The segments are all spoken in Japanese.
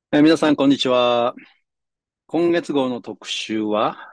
皆さん、こんにちは。今月号の特集は、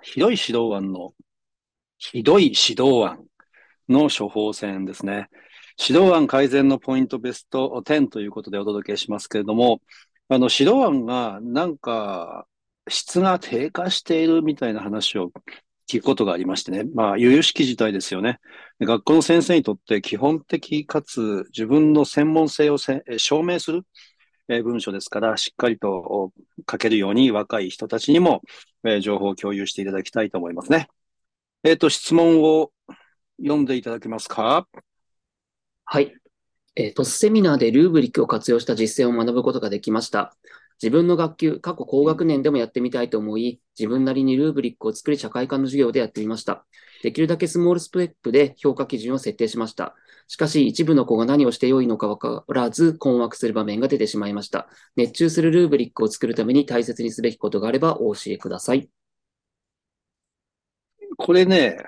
ひどい指導案の処方箋ですね。指導案改善のポイントベスト10ということでお届けしますけれども、指導案が質が低下しているみたいな話を聞くことがありましてね。由々しき事態ですよね。学校の先生にとって基本的かつ自分の専門性を証明する文書ですから、しっかりと書けるように若い人たちにも、情報を共有していただきたいと思いますね。質問を読んでいただけますか？ はい。トスセミナーでルーブリックを活用した実践を学ぶことができました。自分の学級、過去高学年でもやってみたいと思い、自分なりにルーブリックを作り社会科の授業でやってみました。できるだけスモールステップで評価基準を設定しました。しかし、一部の子が何をしてよいのかわからず困惑する場面が出てしまいました。熱中するルーブリックを作るために大切にすべきことがあればお教えください。 これね、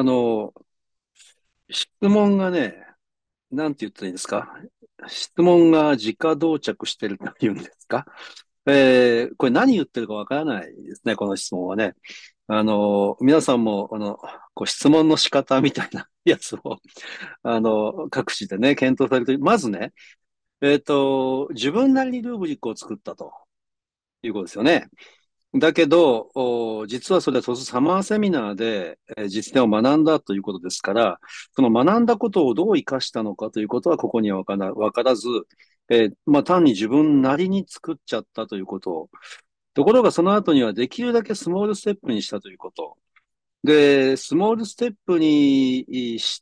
質問がね、なんて言ったらいいんですか？質問が直到着してるというんですか？これ何言ってるかわからないですね、この質問はね。皆さんも、質問の仕方みたいなやつを、各地でね、検討されて、まずね、自分なりにルーブリックを作ったということですよね。だけど、実はそれはサマーセミナーで、実践を学んだということですから、その学んだことをどう活かしたのかということはここにはわからず、単に自分なりに作っちゃったということを。ところがその後にはできるだけスモールステップにしたということ。で、スモールステップにして、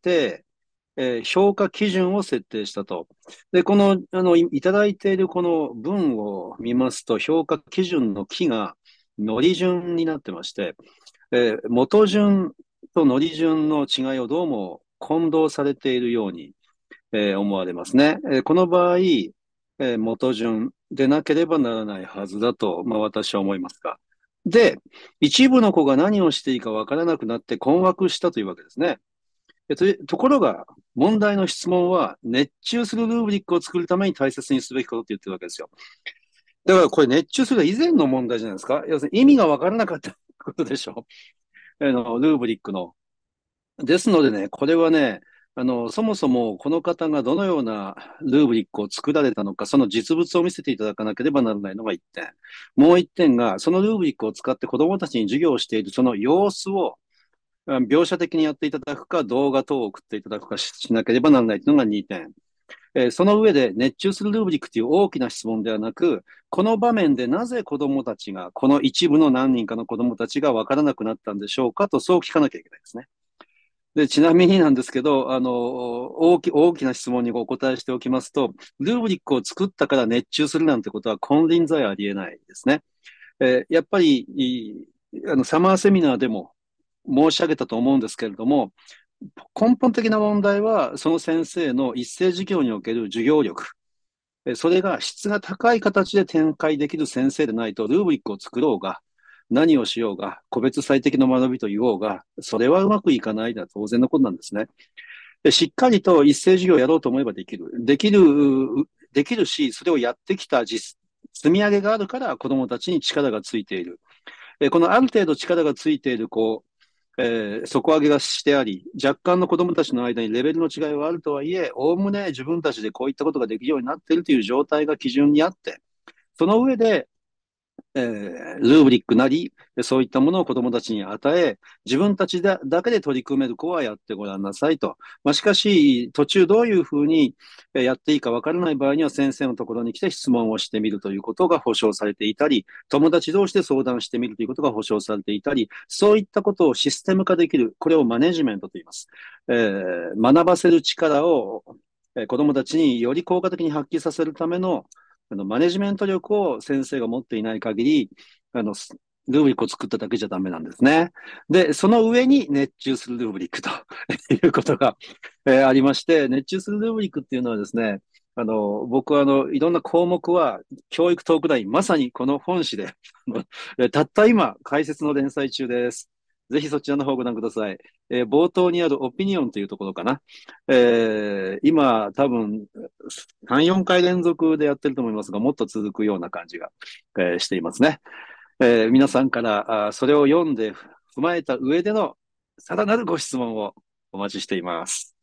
評価基準を設定したと。で、いただいているこの文を見ますと、評価基準の木が、のり順になってまして、元順とのり順の違いをどうも混同されているように、思われますね。この場合、元順でなければならないはずだと、私は思いますが。で、一部の子が何をしていいかわからなくなって困惑したというわけですね。ところが、問題の質問は、熱中するルーブリックを作るために大切にすべきことって言ってるわけですよ。だからこれ熱中するは以前の問題じゃないですか。要するに意味がわからなかったことでしょ。ルーブリックの。ですのでね、これはね、そもそもこの方がどのようなルーブリックを作られたのか、その実物を見せていただかなければならないのが一点。もう一点が、そのルーブリックを使って子供たちに授業をしているその様子を描写的にやっていただくか、動画等を送っていただくかしなければならないというのが2点。その上で熱中するルーブリックという大きな質問ではなく、この場面でなぜ子供たちが、この一部の何人かの子供たちが分からなくなったんでしょうかと、そう聞かなきゃいけないですね。で、ちなみになんですけど、大きな質問にお答えしておきますと、ルーブリックを作ったから熱中するなんてことは金輪際ありえないですね。やっぱり、サマーセミナーでも申し上げたと思うんですけれども、根本的な問題は、その先生の一斉授業における授業力。それが質が高い形で展開できる先生でないと、ルーブリックを作ろうが、何をしようが、個別最適の学びと言おうが、それはうまくいかないだ当然のことなんですね。で、しっかりと一斉授業をやろうと思えばできる。できるし、それをやってきた積み上げがあるから子供たちに力がついている。このある程度力がついている子、底上げがしてあり、若干の子供たちの間にレベルの違いはあるとはいえ、おおむね自分たちでこういったことができるようになっているという状態が基準にあって、その上でルーブリックなり、そういったものを子供たちに与え、自分たちだけで取り組める子はやってごらんなさいと。しかし、途中どういうふうにやっていいかわからない場合には先生のところに来て質問をしてみるということが保証されていたり、友達同士で相談してみるということが保証されていたり、そういったことをシステム化できる。これをマネジメントと言います。学ばせる力を子供たちにより効果的に発揮させるためのマネジメント力を先生が持っていない限り、あの、ルーブリックを作っただけじゃダメなんですね。で、その上に熱中するルーブリックということが、ありまして、熱中するルーブリックっていうのはですね、僕はいろんな項目は教育トークライン、まさにこの本誌でたった今、解説の連載中です。ぜひそちらの方をご覧ください。冒頭にあるオピニオンというところかな。今、多分、 3、4回連続でやってると思いますが、もっと続くような感じが、していますね。皆さんからそれを読んで踏まえた上でのさらなるご質問をお待ちしています。